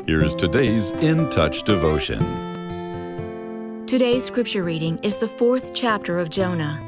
Here's today's In Touch devotion. Today's scripture reading is the 4th chapter of Jonah.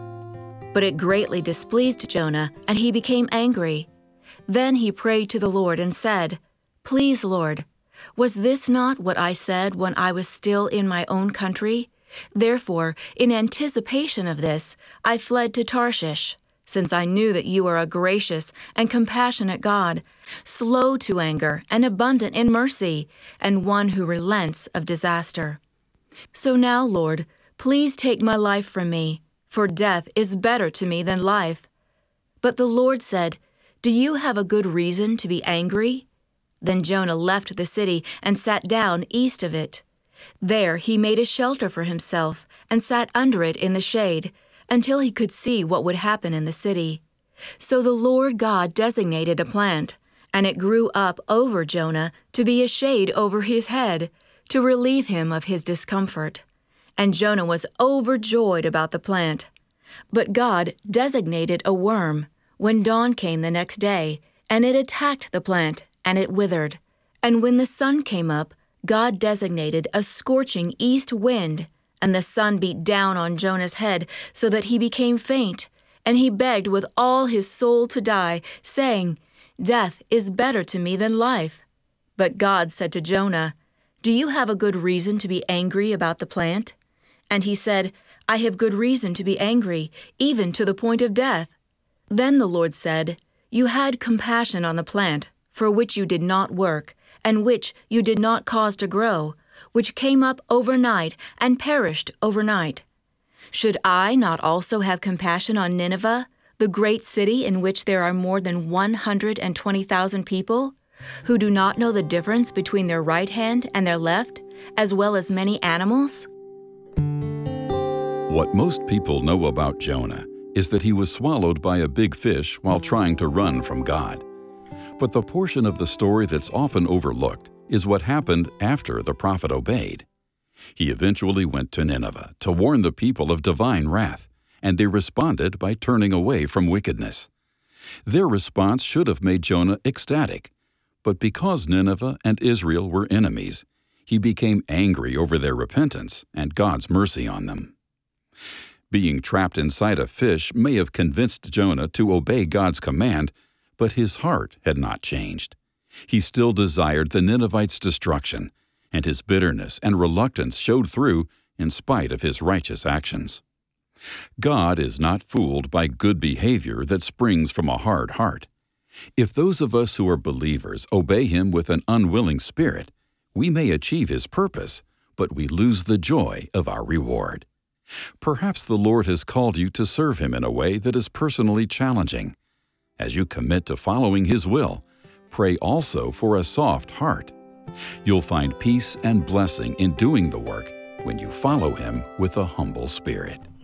But it greatly displeased Jonah, and he became angry. Then he prayed to the Lord and said, "Please, Lord, was this not what I said when I was still in my own country? Therefore, in anticipation of this, I fled to Tarshish, since I knew that you are a gracious and compassionate God, slow to anger and abundant in mercy, and one who relents of disaster. So now, Lord, please take my life from me, for death is better to me than life." But the Lord said, "Do you have a good reason to be angry?" Then Jonah left the city and sat down east of it. There he made a shelter for himself and sat under it in the shade, until he could see what would happen in the city. So the Lord God designated a plant, and it grew up over Jonah to be a shade over his head, to relieve him of his discomfort. And Jonah was overjoyed about the plant. But God designated a worm when dawn came the next day, and it attacked the plant, and it withered. And when the sun came up, God designated a scorching east wind, and the sun beat down on Jonah's head so that he became faint, and he begged with all his soul to die, saying, "Death is better to me than life." But God said to Jonah, "Do you have a good reason to be angry about the plant?" And he said, "I have good reason to be angry, even to the point of death." Then the Lord said, "You had compassion on the plant, for which you did not work, and which you did not cause to grow, which came up overnight and perished overnight. Should I not also have compassion on Nineveh, the great city in which there are more than 120,000 people, who do not know the difference between their right hand and their left, as well as many animals?" What most people know about Jonah is that he was swallowed by a big fish while trying to run from God. But the portion of the story that's often overlooked is what happened after the prophet obeyed. He eventually went to Nineveh to warn the people of divine wrath, and they responded by turning away from wickedness. Their response should have made Jonah ecstatic, but because Nineveh and Israel were enemies, he became angry over their repentance and God's mercy on them. Being trapped inside a fish may have convinced Jonah to obey God's command, but his heart had not changed. He still desired the Ninevites' destruction, and his bitterness and reluctance showed through in spite of his righteous actions. God is not fooled by good behavior that springs from a hard heart. If those of us who are believers obey Him with an unwilling spirit, we may achieve His purpose, but we lose the joy of our reward. Perhaps the Lord has called you to serve Him in a way that is personally challenging. As you commit to following His will, pray also for a soft heart. You'll find peace and blessing in doing the work when you follow Him with a humble spirit.